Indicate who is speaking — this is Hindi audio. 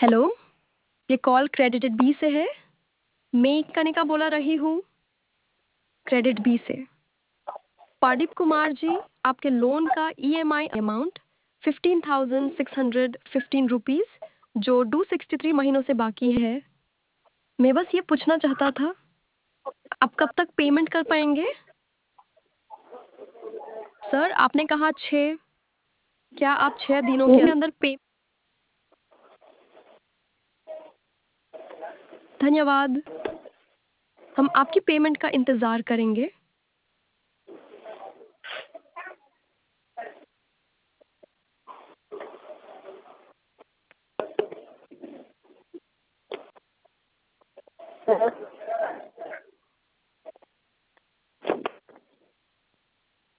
Speaker 1: हेलो, ये कॉल क्रेडिटेड बी से है। मैं कनिका बोला रही हूँ, क्रेडिट बी से। पार्दीप कुमार जी, आपके लोन का ईएमआई अमाउंट 15,615 रुपीस जो 263 महीनों से बाकी है। मैं बस ये पूछना चाहता था, आप कब तक पेमेंट कर पाएंगे? सर, आपने कहा 6। क्या आप 6 दिनों के अंदर पे? धन्यवाद। हम आपकी पेमेंट का इंतज़ार करेंगे।